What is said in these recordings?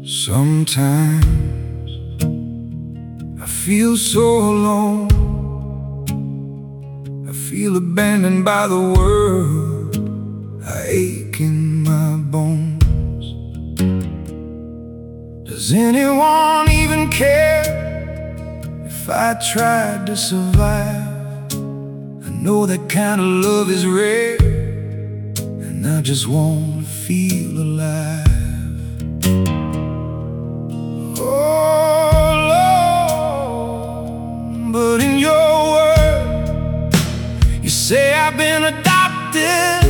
Sometimes I feel so alone. I feel abandoned by the world. I ache in my bones. Does anyone even care if I tried to survive? I know that kind of love is rare, and I just want to feel alive. But in your word, you say I've been adopted.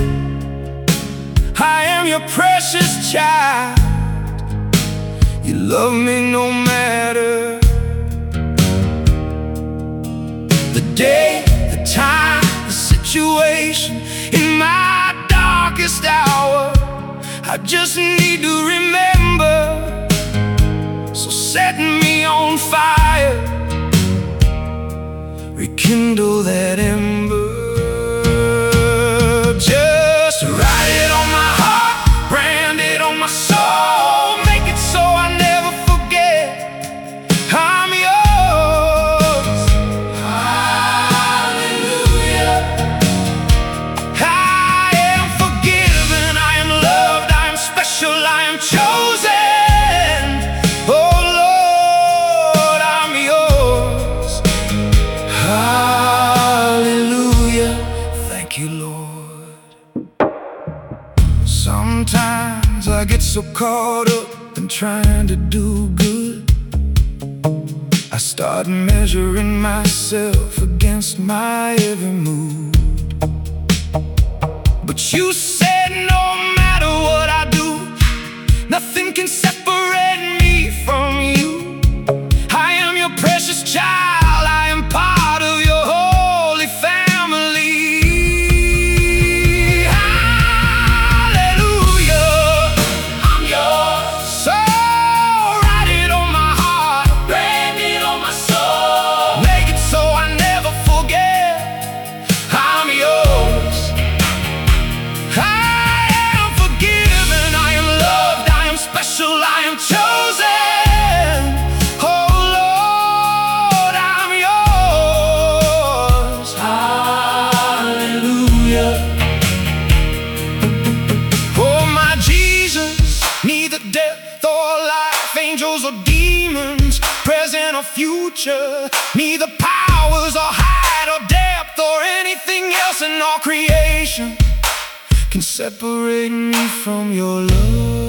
I am your precious child. You love me no matter the day, the time, the situation. In my darkest hour, I just need to remember. So set me on fire, rekindle that ember. Just write it on my heart, brand it on my soul. Make it so I never forget I'm yours. Hallelujah. I am forgiven, I am loved, I am special, I am chosen. Sometimes I get so caught up in trying to do good, I start measuring myself against my every move. But you said no matter what I do, nothing can separate me from you. I am your precious child, I am part of your holy family. Death or life, angels or demons, present or future, neither powers or height or depth or anything else in all creation can separate me from your love.